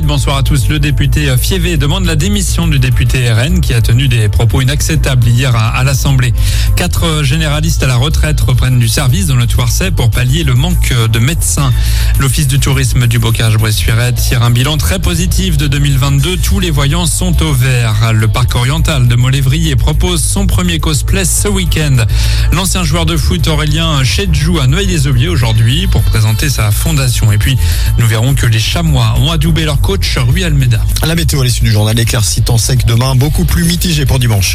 bonsoir à tous. Le député Fievé demande la démission du député RN qui a tenu des propos inacceptables hier à l'Assemblée. 4 généralistes à la retraite reprennent du service dans le Thouarçais pour pallier le manque de médecins. L'Office du tourisme du Bocage-Bressuiret tire un bilan très positif de 2022. Tous les voyants sont au vert. Le parc oriental de Molévrier propose son premier cosplay ce week-end. L'ancien joueur de foot Aurélien Chedjou a Noailles-les-Aubiers aujourd'hui pour présenter sa fondation. Et puis, nous verrons que les Chamois ont adoubé leur coach Rui Almeida. La météo à l'issue du journal, éclaircie, temps sec demain, beaucoup plus mitigé pour dimanche.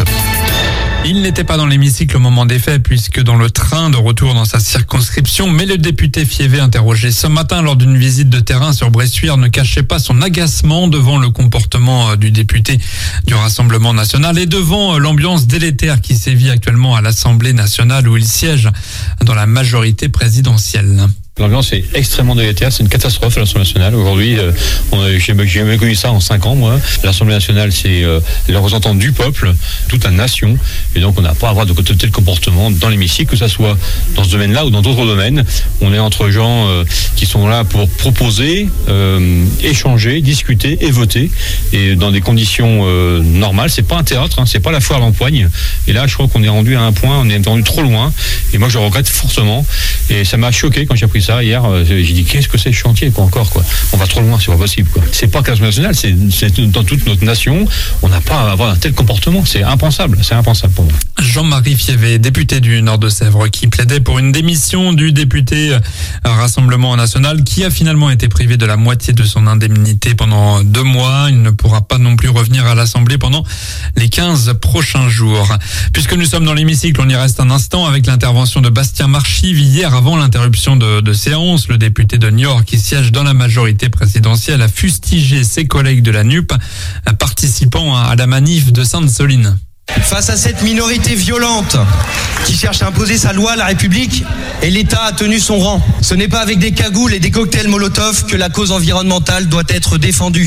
Il n'était pas dans l'hémicycle au moment des faits puisque dans le train de retour dans sa circonscription, mais le député Fievé interrogé ce matin lors d'une visite de terrain sur Bressuire ne cachait pas son agacement devant le comportement du député du Rassemblement national et devant l'ambiance délétère qui sévit actuellement à l'Assemblée nationale où il siège dans la majorité présidentielle. L'ambiance est extrêmement délétère, c'est une catastrophe à l'Assemblée nationale. Aujourd'hui, j'ai jamais connu ça en 5 ans, moi. L'Assemblée nationale, c'est les représentants du peuple, toute la nation. Et donc, on n'a pas à avoir de tel comportement dans l'hémicycle, que ça soit dans ce domaine-là ou dans d'autres domaines. On est entre gens qui sont là pour proposer, échanger, discuter et voter. Et dans des conditions normales, c'est pas un théâtre, c'est pas la foire à l'empoigne. Et là, je crois qu'on est rendu à un point, on est rendu trop loin. Et moi, je regrette fortement. Et ça m'a choqué quand j'ai appris ça hier. J'ai dit qu'est-ce que c'est ce chantier encore. On va trop loin, c'est pas possible C'est pas que l'Assemblée nationale, c'est dans toute notre nation. On n'a pas à avoir un tel comportement, c'est impensable pour moi. Jean-Marie Fievé, député du Nord de Sèvres, qui plaidait pour une démission du député Rassemblement national qui a finalement été privé de la moitié de son indemnité pendant 2 mois. Il ne pourra pas non plus revenir à l'Assemblée pendant les 15 prochains jours. Puisque nous sommes dans l'hémicycle, on y reste un instant avec l'intervention de Bastien Marchive hier avant l'interruption de séance. Le député de Niort qui siège dans la majorité présidentielle a fustigé ses collègues de la NUP participant à la manif de Sainte-Soline. Face à cette minorité violente qui cherche à imposer sa loi à la République, et l'État a tenu son rang. Ce n'est pas avec des cagoules et des cocktails Molotov que la cause environnementale doit être défendue.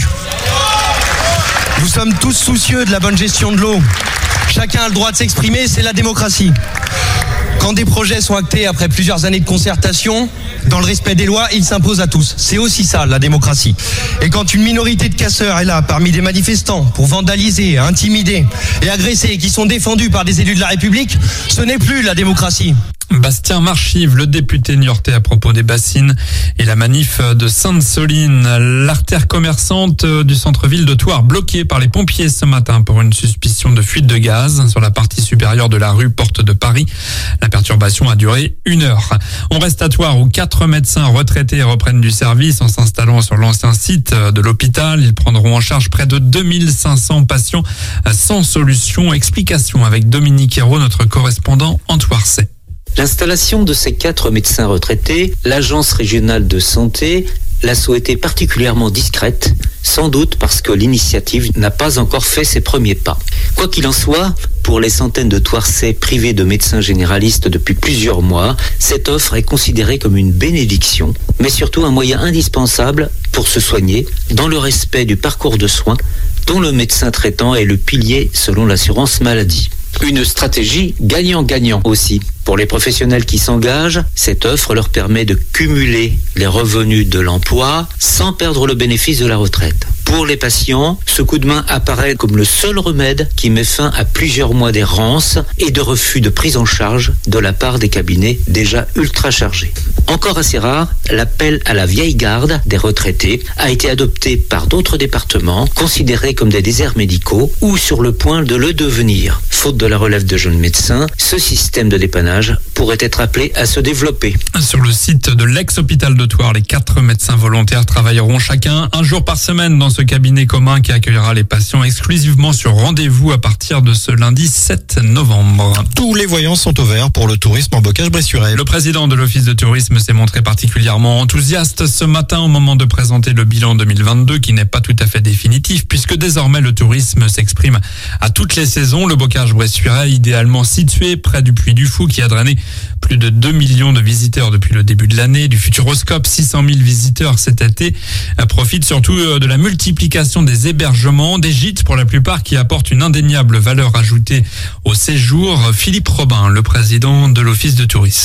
Nous sommes tous soucieux de la bonne gestion de l'eau. Chacun a le droit de s'exprimer, c'est la démocratie. Quand des projets sont actés après plusieurs années de concertation, dans le respect des lois, ils s'imposent à tous. C'est aussi ça, la démocratie. Et quand une minorité de casseurs est là, parmi des manifestants, pour vandaliser, intimider et agresser, et qui sont défendus par des élus de la République, ce n'est plus la démocratie. Bastien Marchive, le député niortais à propos des bassines et la manif de Sainte-Soline. L'artère commerçante du centre-ville de Thouars bloquée par les pompiers ce matin pour une suspicion de fuite de gaz sur la partie supérieure de la rue Porte de Paris. La perturbation a duré 1 heure. On reste à Thouars où 4 médecins retraités reprennent du service en s'installant sur l'ancien site de l'hôpital. Ils prendront en charge près de 2500 patients sans solution. Explication avec Dominique Hérault, notre correspondant en Thouarçais. L'installation de ces 4 médecins retraités, l'Agence régionale de santé l'a souhaitée particulièrement discrète, sans doute parce que l'initiative n'a pas encore fait ses premiers pas. Quoi qu'il en soit, pour les centaines de Thouarçais privés de médecins généralistes depuis plusieurs mois, cette offre est considérée comme une bénédiction, mais surtout un moyen indispensable pour se soigner dans le respect du parcours de soins dont le médecin traitant est le pilier selon l'assurance maladie. Une stratégie gagnant-gagnant aussi. Pour les professionnels qui s'engagent, cette offre leur permet de cumuler les revenus de l'emploi sans perdre le bénéfice de la retraite. Pour les patients, ce coup de main apparaît comme le seul remède qui met fin à plusieurs mois d'errance et de refus de prise en charge de la part des cabinets déjà ultra chargés. Encore assez rare, l'appel à la vieille garde des retraités a été adopté par d'autres départements considérés comme des déserts médicaux ou sur le point de le devenir. Faute de la relève de jeunes médecins, ce système de dépannage pourrait être appelé à se développer. Sur le site de l'ex-hôpital de Thouars, les 4 médecins volontaires travailleront chacun 1 jour par semaine dans ce cabinet commun qui accueillera les patients exclusivement sur rendez-vous à partir de ce lundi 7 novembre. Tous les voyants sont au vert pour le tourisme en Bocage-Bressuiret. Le président de l'Office de tourisme s'est montré particulièrement enthousiaste ce matin au moment de présenter le bilan 2022 qui n'est pas tout à fait définitif puisque désormais le tourisme s'exprime à toutes les saisons. Le Bocage-Bressuiret, idéalement situé près du Puy du Fou qui a drainé plus de 2 millions de visiteurs depuis le début de l'année, du Futuroscope, 600 000 visiteurs cet été, profite surtout de la multiplication des hébergements, des gîtes pour la plupart qui apportent une indéniable valeur ajoutée au séjour. Philippe Robin, le président de l'Office de tourisme.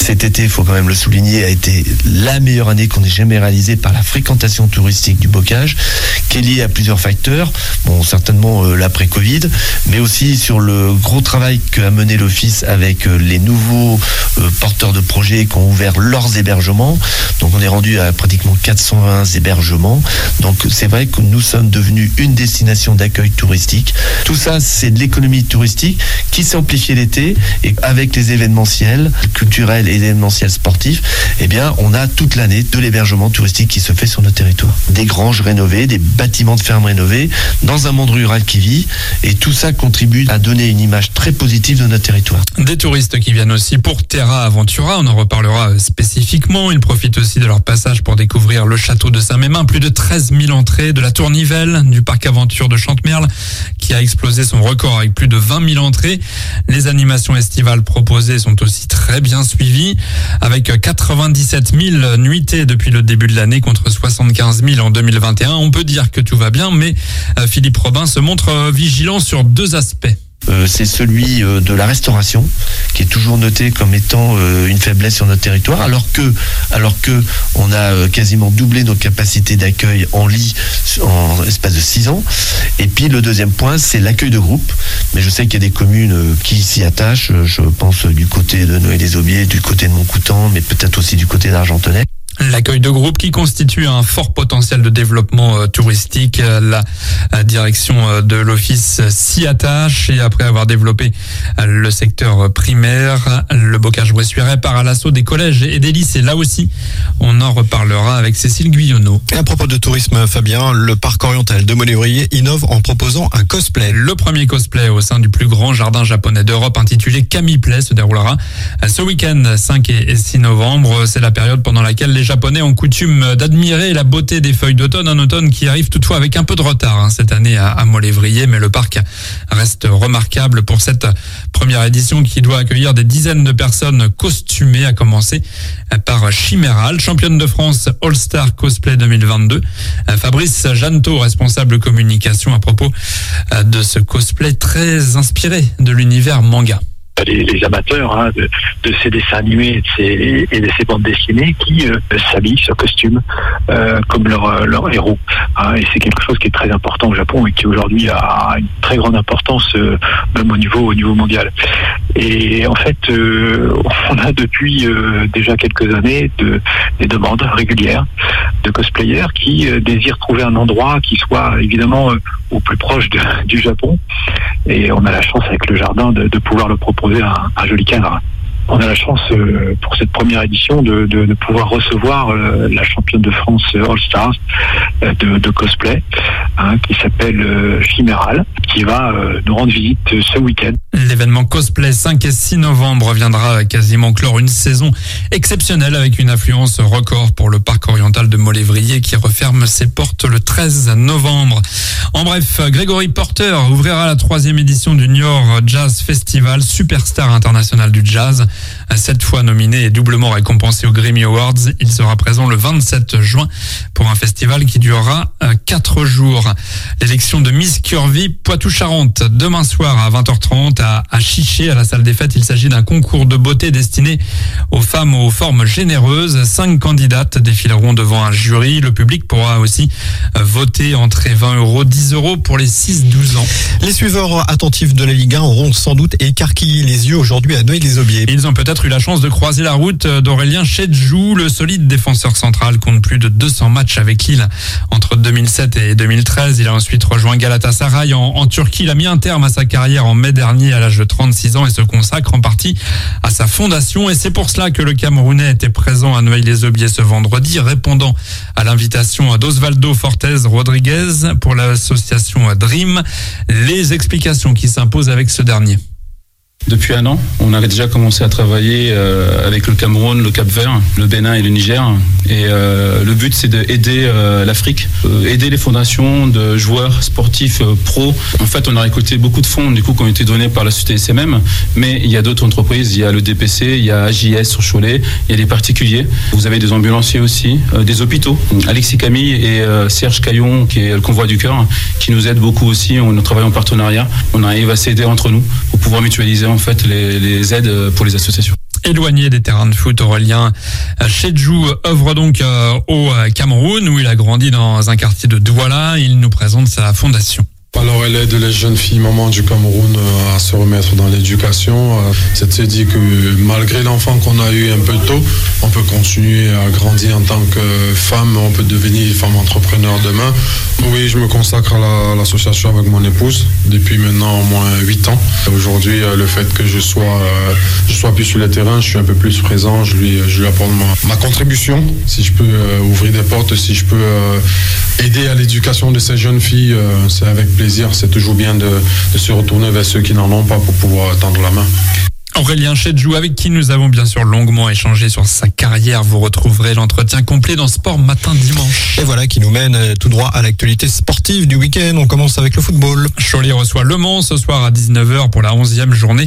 Cet été, il faut quand même le souligner, a été la meilleure année qu'on ait jamais réalisée par la fréquentation touristique du Bocage, qui est liée à plusieurs facteurs. Bon, certainement l'après-Covid, mais aussi sur le gros travail qu'a mené l'Office avec les nouveaux porteurs de projets qui ont ouvert leurs hébergements. Donc on est rendu à pratiquement 420 hébergements. Donc c'est vrai que nous sommes devenus une destination d'accueil touristique. Tout ça, c'est de l'économie touristique qui s'est amplifiée l'été, et avec les événementiels culturels et événementiels sportifs, eh bien, on a toute l'année de l'hébergement touristique qui se fait sur notre territoire. Des granges rénovées, des bâtiments de ferme rénovés, dans un monde rural qui vit, et tout ça contribue à donner une image très positive de notre territoire. Des touristes qui viennent aussi pour Terra Aventura, on en reparlera spécifiquement. Ils profitent aussi de leur passage pour découvrir le château de Saint-Mémin. Plus de 13 000 entrées, de la Tour Nivelle, du parc Aventure de Chantemerle, qui a explosé son record avec plus de 20 000 entrées. Les animations estivales proposées sont aussi très bien suivies, avec 97 000 nuitées depuis le début de l'année contre 75 000 en 2021. On peut dire que tout va bien, mais Philippe Robin se montre vigilant sur deux aspects. C'est celui de la restauration, qui est toujours noté comme étant une faiblesse sur notre territoire, alors que on a quasiment doublé nos capacités d'accueil en lit en l'espace de 6 ans. Et puis le deuxième point, c'est l'accueil de groupe. Mais je sais qu'il y a des communes qui s'y attachent. Je pense du côté de Noé-les-Aubiers, du côté de Montcoutan, mais peut-être aussi du côté d'Argentonnay. L'accueil de groupe qui constitue un fort potentiel de développement touristique. La direction de l'Office s'y attache, et après avoir développé le secteur primaire, le Bocage-Bressuiret part à l'assaut des collèges et des lycées. Là aussi, on en reparlera avec Cécile Guyonneau. Et à propos de tourisme, Fabien, le parc oriental de Molévrier innove en proposant un cosplay. Le premier cosplay au sein du plus grand jardin japonais d'Europe, intitulé Kamiplay, se déroulera ce week-end 5 et 6 novembre. C'est la période pendant laquelle les Japonais ont coutume d'admirer la beauté des feuilles d'automne, un automne qui arrive toutefois avec un peu de retard cette année à Molévrier, mais le parc reste remarquable pour cette première édition qui doit accueillir des dizaines de personnes costumées, à commencer par Chiméral, championne de France All-Star Cosplay 2022. Fabrice Janto, responsable communication, à propos de ce cosplay très inspiré de l'univers manga. Les amateurs de ces dessins animés et de ces bandes dessinées qui s'habillent, se costument comme leur héros. Et c'est quelque chose qui est très important au Japon et qui aujourd'hui a une très grande importance même au niveau mondial. Et en fait, on a depuis déjà quelques années des demandes régulières de cosplayers qui désirent trouver un endroit qui soit évidemment au plus proche du Japon. Et on a la chance avec le jardin de pouvoir le proposer un joli cadre. On a la chance pour cette première édition de pouvoir recevoir la championne de France All Stars de cosplay qui s'appelle Chiméral, qui va nous rendre visite ce week-end. L'événement cosplay 5 et 6 novembre viendra quasiment clore une saison exceptionnelle avec une affluence record pour le parc oriental de Molévrier qui referme ses portes le 13 novembre. En bref, Gregory Porter ouvrira la 3e édition du Niort Jazz Festival, superstar international du jazz. 7 fois nominé et doublement récompensé aux Grammy Awards, il sera présent le 27 juin pour un festival qui durera 4 jours. L'élection de Miss Curvy Poitou-Charentes demain soir à 20h30 à Chiché, à la salle des fêtes. Il s'agit d'un concours de beauté destiné aux femmes aux formes généreuses. 5 candidates défileront devant un jury. Le public pourra aussi voter, entrée 20 €, 10 € pour les 6-12 ans. Les suiveurs attentifs de la Ligue 1 auront sans doute écarquillé les yeux aujourd'hui à Noé-les-Aubiers. Ils ont peut-être eu la chance de croiser la route d'Aurélien Chedjou. Le solide défenseur central compte plus de 200 matchs avec Lille entre 2007 et 2013. Il a ensuite rejoint Galatasaray en Turquie. Il a mis un terme à sa carrière en mai dernier à l'âge de 36 ans et se consacre en partie à sa fondation. Et c'est pour cela que le Camerounais était présent à Noailles-les-Aubiers ce vendredi, répondant à l'invitation d'Osvaldo Fortes Rodriguez pour l'association Dream. Les explications qui s'imposent avec ce dernier. Depuis un an, on a déjà commencé à travailler avec le Cameroun, le Cap-Vert, le Bénin et le Niger. Et le but, c'est d'aider l'Afrique, aider les fondations de joueurs sportifs pros. En fait, on a récolté beaucoup de fonds qui ont été donnés par la société SMM, mais il y a d'autres entreprises. Il y a le DPC, il y a AJS sur Cholet, il y a des particuliers. Vous avez des ambulanciers aussi, des hôpitaux. Alexis Camille et Serge Caillon, qui est le convoi du cœur, qui nous aident beaucoup aussi. On travaille en partenariat. On arrive à s'aider entre nous pour pouvoir mutualiser en fait les aides pour les associations. Éloigné des terrains de foot, Aurélien Chedjou œuvre donc au Cameroun où il a grandi dans un quartier de Douala. Il nous présente sa fondation. Alors elle aide les jeunes filles mamans du Cameroun à se remettre dans l'éducation. C'est de se dire que malgré l'enfant qu'on a eu un peu tôt, on peut continuer à grandir en tant que femme, on peut devenir femme entrepreneur demain. Oui, je me consacre à l'association avec mon épouse depuis maintenant au moins 8 ans. Aujourd'hui, le fait que je sois plus sur le terrain, je suis un peu plus présent, je lui apporte ma contribution. Si je peux ouvrir des portes, si je peux aider à l'éducation de ces jeunes filles, c'est avec plaisir. C'est toujours bien de se retourner vers ceux qui n'en ont pas pour pouvoir tendre la main. Aurélien Chedjou, avec qui nous avons bien sûr longuement échangé sur sa carrière. Vous retrouverez l'entretien complet dans Sport Matin Dimanche. Et voilà qui nous mène tout droit à l'actualité sportive du week-end. On commence avec le football. Cholet reçoit Le Mans ce soir à 19h pour la 11e journée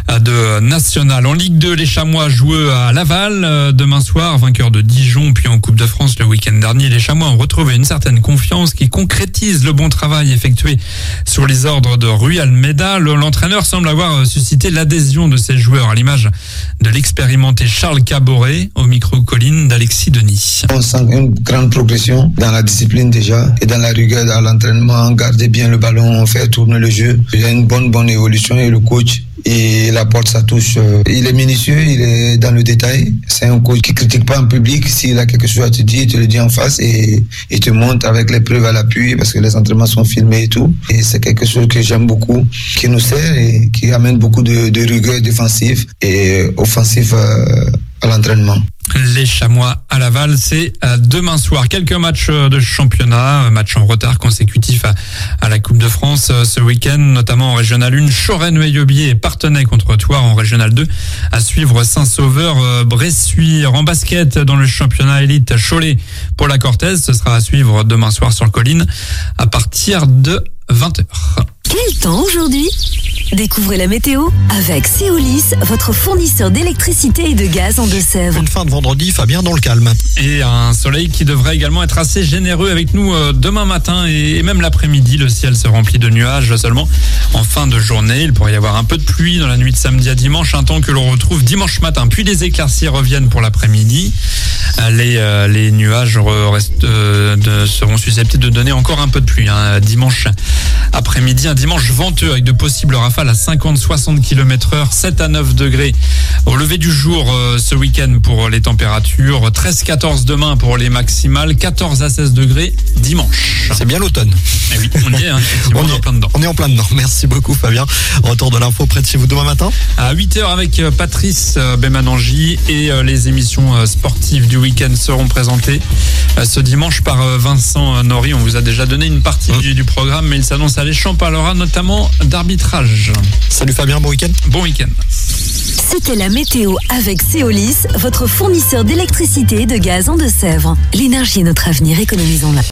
de National. En Ligue 2, les Chamois jouent à Laval demain soir, vainqueur de Dijon, puis en Coupe de France le week-end dernier. Les Chamois ont retrouvé une certaine confiance qui concrétise le bon travail effectué sur les ordres de Rui Almeida. L'entraîneur semble avoir suscité l'adhésion de ses joueurs, à l'image de l'expérimenté Charles Caboret au micro-colline d'Alexis Denis. On sent une grande progression dans la discipline déjà et dans la rigueur à l'entraînement, garder bien le ballon, faire tourner le jeu. Il y a une bonne évolution et le coach, il apporte sa touche. Il est minutieux, il est dans le détail. C'est un coach qui critique pas en public. S'il a quelque chose à te dire, il te le dit en face et il te montre avec les preuves à l'appui parce que les entraînements sont filmés et tout. Et c'est quelque chose que j'aime beaucoup, qui nous sert et qui amène beaucoup de rigueur défensive et offensive à l'entraînement. Les Chamois à Laval, c'est demain soir. Quelques matchs de championnat, matchs en retard consécutifs à la Coupe de France ce week-end, notamment en Régional 1. Choret-Noël-Aubier et Parthenay contre Thouars en Régional 2. À suivre Saint-Sauveur, Bressuire. En basket, dans le championnat élite, Cholet pour la Cortèze. Ce sera à suivre demain soir sur Colline à partir de 20h. Quel temps aujourd'hui ? Découvrez la météo avec Seolis, votre fournisseur d'électricité et de gaz en Deux-Sèvres. Une fin de vendredi, Fabien, dans le calme. Et un soleil qui devrait également être assez généreux avec nous demain matin et même l'après-midi. Le ciel se remplit de nuages seulement en fin de journée. Il pourrait y avoir un peu de pluie dans la nuit de samedi à dimanche, un temps que l'on retrouve dimanche matin. Puis les éclaircies reviennent pour l'après-midi. Les nuages seront susceptibles de donner encore un peu de pluie dimanche après-midi. Un dimanche venteux avec de possibles rafales à 50-60 km/h, 7 à 9 degrés au lever du jour ce week-end pour les températures, 13-14 demain pour les maximales, 14 à 16 degrés dimanche. C'est bien l'automne. Et oui, on y est, on est en plein dedans. On est en plein dedans. Merci beaucoup Fabien. Retour de l'info près de chez vous demain matin. À 8h avec Patrice Bemanangi et les émissions sportives du week-end seront présentées ce dimanche par Vincent Nori. On vous a déjà donné une partie du programme, mais il s'annonce alléchant, parlera notamment d'arbitrage. Salut Fabien, bon week-end. Bon week-end. C'était la météo avec Seolis, votre fournisseur d'électricité et de gaz en Deux-Sèvres. L'énergie est notre avenir, économisons-la.